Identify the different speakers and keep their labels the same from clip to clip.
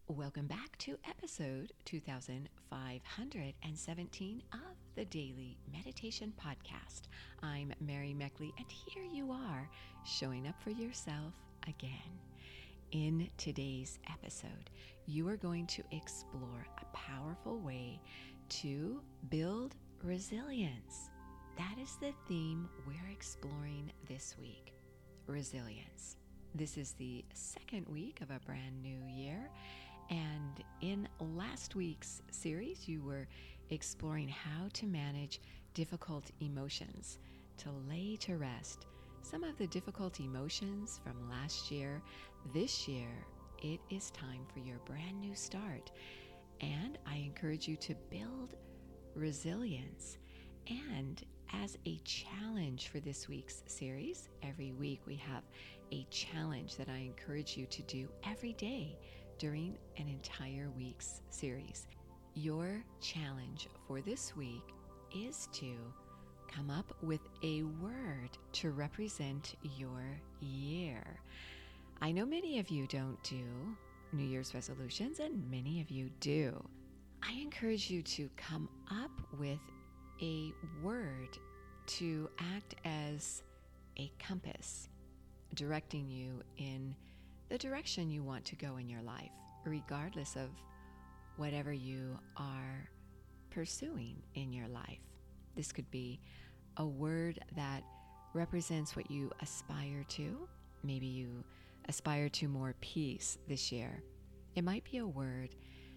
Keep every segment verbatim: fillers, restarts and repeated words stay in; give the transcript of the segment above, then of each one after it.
Speaker 1: Welcome back to episode two thousand five hundred seventeen of the Daily Meditation Podcast. I'm Mary Meckley, and here you are, showing up for yourself again. In today's episode, you are going to explore a powerful way to build resilience. That is the theme we're exploring this week, resilience. This is the second week of a brand new year. And in last week's series, you were exploring how to manage difficult emotions, to lay to rest some of the difficult emotions from last year. This year, it is time for your brand new start. And I encourage you to build resilience. And as a challenge for this week's series, every week we have a challenge that I encourage you to do every day during an entire week's series. Your challenge for this week is to come up with a word to represent your year. I know many of you don't do New Year's resolutions, and many of you do. I encourage you to come up with a word to act as a compass, directing you in the direction you want to go in your life, regardless of whatever you are pursuing in your life. This could be a word that represents what you aspire to. Maybe you aspire to more peace this year. It might be a word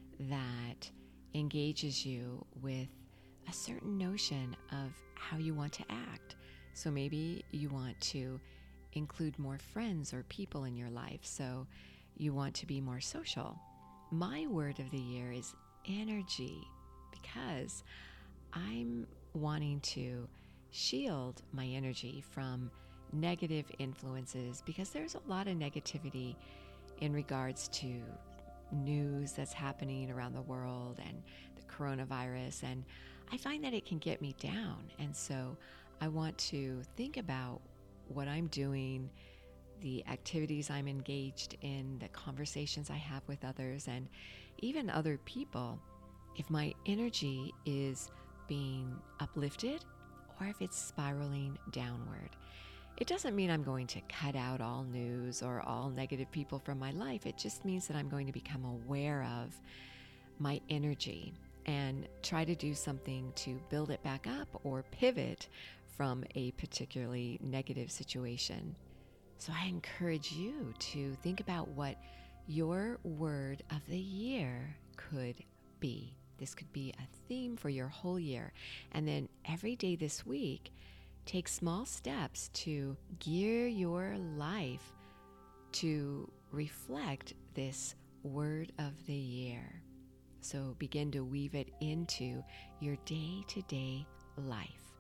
Speaker 1: that engages you with a certain notion of how you want to act. So maybe you want to include more friends or people in your life, so you want to be more social. My word of the year is energy, because I'm wanting to shield my energy from negative influences, because there's a lot of negativity in regards to news that's happening around the world and the coronavirus, and I find that it can get me down. And so I want to think about what I'm doing, the activities I'm engaged in, the conversations I have with others, and even other people, if my energy is being uplifted or if it's spiraling downward. It doesn't mean I'm going to cut out all news or all negative people from my life. It just means that I'm going to become aware of my energy and try to do something to build it back up or pivot from a particularly negative situation. So I encourage you to think about what your word of the year could be. This could be a theme for your whole year. And then every day this week, take small steps to gear your life to reflect this word of the year. So begin to weave it into your day-to-day life.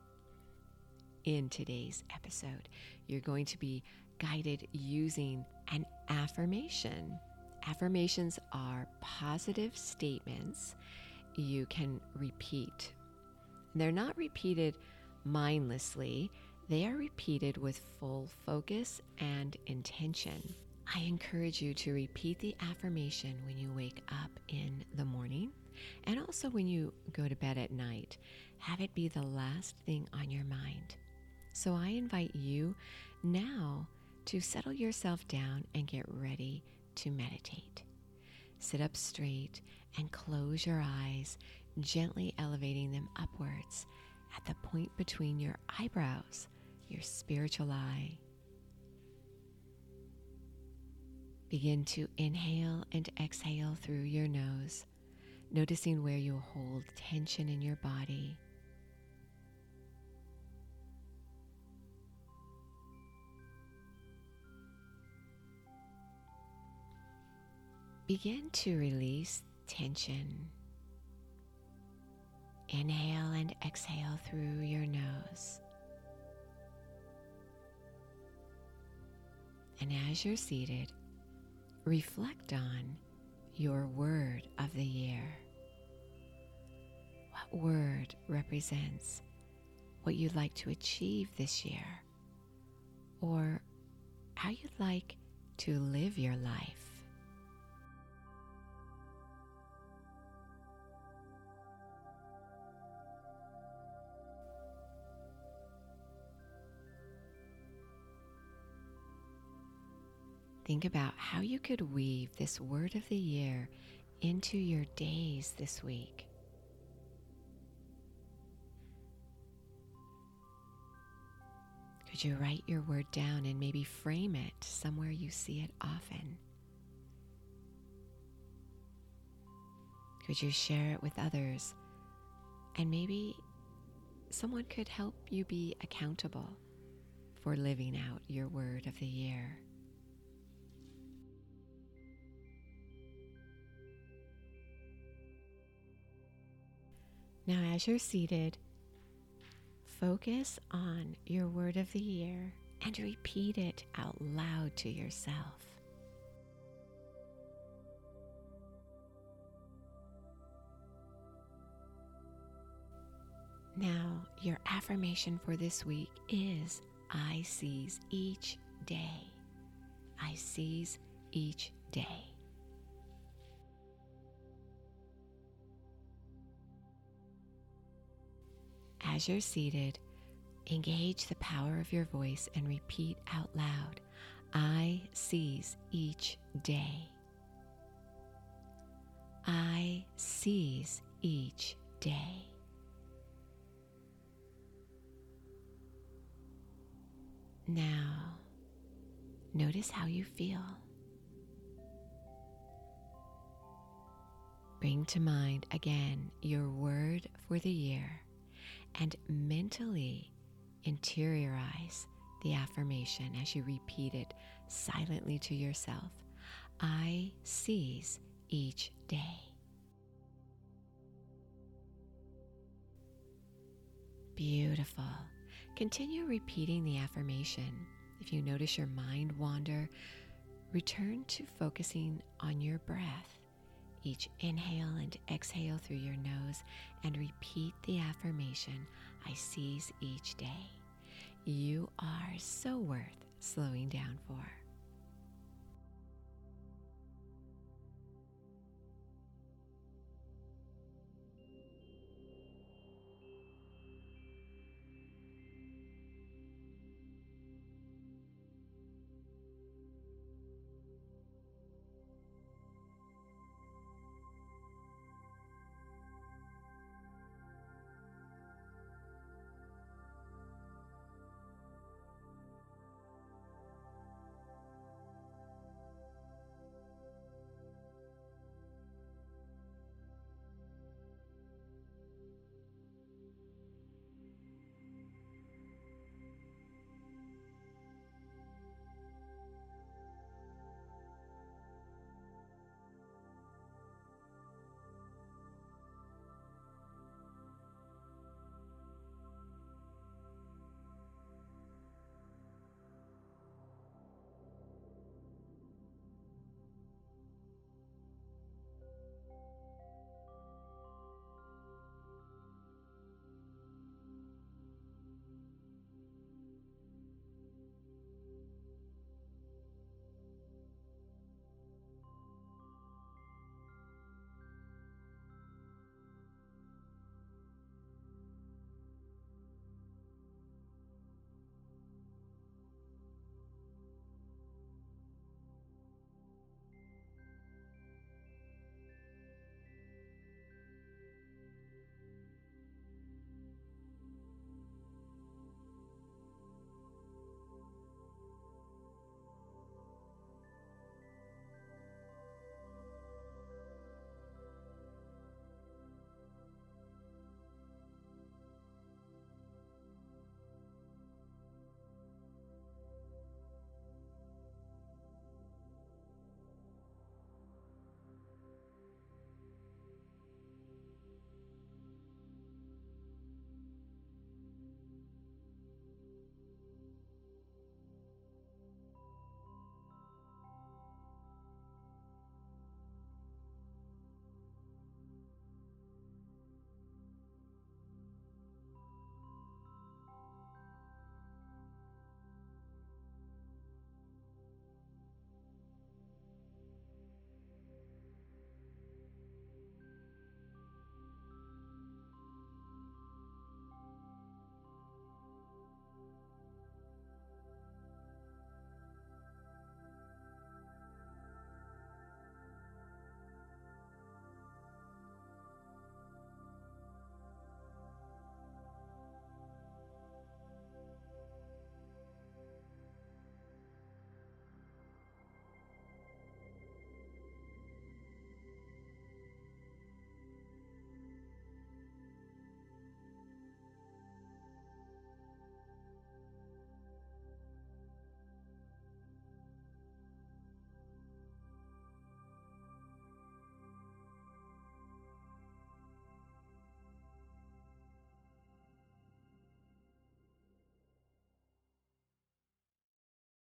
Speaker 1: In today's episode, you're going to be guided using an affirmation. Affirmations are positive statements you can repeat. They're not repeated mindlessly. They are repeated with full focus and intention. I encourage you to repeat the affirmation when you wake up in the morning, and also when you go to bed at night. Have it be the last thing on your mind. So I invite you now to settle yourself down and get ready to meditate. Sit up straight and close your eyes, gently elevating them upwards at the point between your eyebrows, your spiritual eye. Begin to inhale and exhale through your nose, noticing where you hold tension in your body. Begin to release tension. Inhale and exhale through your nose. And as you're seated, reflect on your word of the year. What word represents what you'd like to achieve this year, or how you'd like to live your life? Think about how you could weave this word of the year into your days this week. Could you write your word down and maybe frame it somewhere you see it often? Could you share it with others? And maybe someone could help you be accountable for living out your word of the year. Now, as you're seated, focus on your word of the year and repeat it out loud to yourself. Now, your affirmation for this week is, I seize each day. I seize each day. As you're seated, engage the power of your voice and repeat out loud, I seize each day. I seize each day. Now, notice how you feel. Bring to mind again your word for the year and mentally interiorize the affirmation as you repeat it silently to yourself. I seize each day. Beautiful. Continue repeating the affirmation. If you notice your mind wander, return to focusing on your breath. Each inhale and exhale through your nose and repeat the affirmation, I seize each day. You are so worth slowing down for.